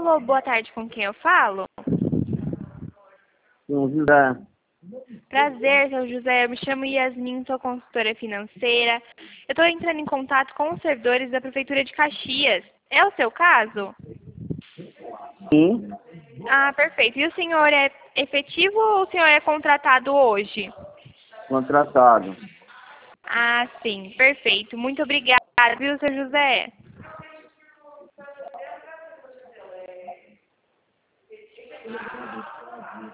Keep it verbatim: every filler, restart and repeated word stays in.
Alô, boa tarde, com quem eu falo? Com José. Prazer, seu José. Eu me chamo Yasmin, sou consultora financeira. Eu estou entrando em contato com os servidores da Prefeitura de Caxias. É o seu caso? Sim, Ah, perfeito. E o senhor é efetivo ou o senhor é contratado hoje? contratado. Ah, sim, perfeito. Muito obrigada, viu, seu José?